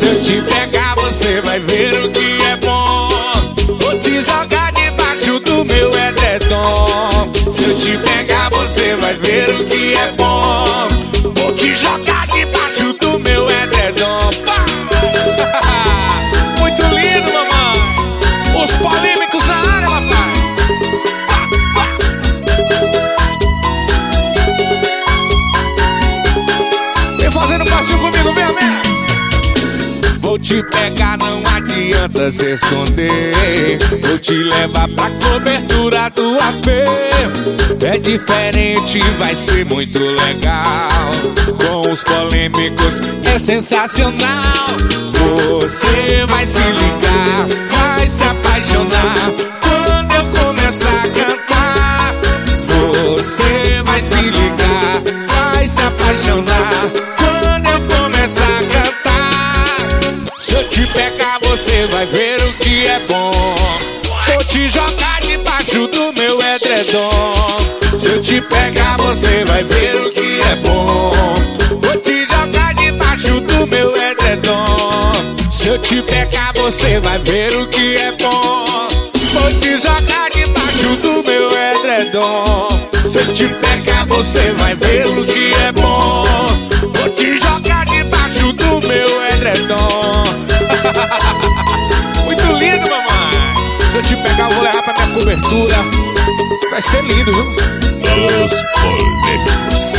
Se eu te pegar, você vai ver o que é bom. Vou te jogar debaixo do meu edredom. Se eu te pegar, você vai ver o que é bom. Vou te jogar debaixo do meu edredom. Muito lindo, mamãe. Os polêmicos na área, papai. Vem fazendo passinho comigo, vem, vem. Vou te pegar, não adianta se esconder. Vou te levar pra cobertura do AP. É diferente, vai ser muito legal. Com os polêmicos é sensacional. Você vai se ligar, vai se apaixonar quando eu começar a cantar. Você vai se ligar, vai se apaixonar quando eu começar a cantar. Se eu te pegar, você vai ver o que é bom. Vou te jogar debaixo do meu edredom. Se eu te pegar, você vai ver o que é bom. Vou te jogar debaixo do meu edredom. Se eu te pegar, você vai ver o que é bom. Vou te jogar debaixo do meu edredom. Se eu te pegar, você vai ver o que é bom. Vou te jogar debaixo do meu edredom. Muito lindo, mamãe. Se eu te pegar, eu vou levar pra minha cobertura. Vai ser lindo, viu? Os polêmicos.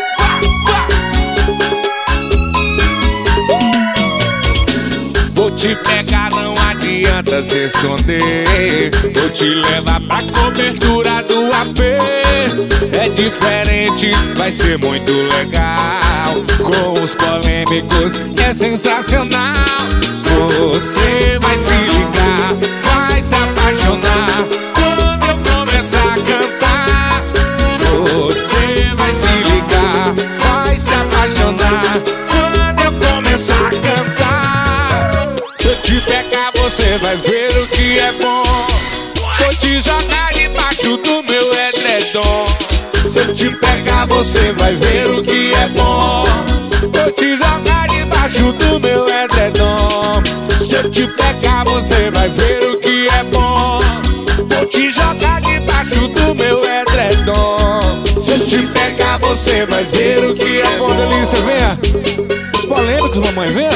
Vou te pegar, não adianta se esconder. Vou te levar pra cobertura do AP. É diferente, vai ser muito legal. Com os polêmicos é sensacional. Você vai se ligar, vai se apaixonar quando eu começar a cantar. Você vai se ligar, vai se apaixonar quando eu começar a cantar. Se eu te pegar, você vai ver o que é bom. Vou te jogar debaixo do meu edredom. Se eu te pegar, você vai ver o que é bom. Vou te jogar debaixo do meu edredom. Se eu te pegar, você vai ver o que é bom. Vou te jogar debaixo do meu edredom. Se eu te pegar, você vai ver o que é bom. Delícia, venha. Os polêmicos, mamãe, venha.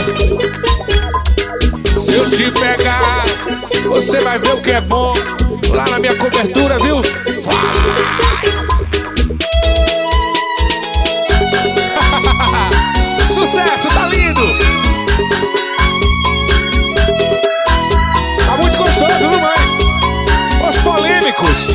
Se eu te pegar, você vai ver o que é bom. Lá na minha cobertura, viu? Vai! Sucesso, tá lindo! Tá muito gostoso, viu, mãe? Os polêmicos.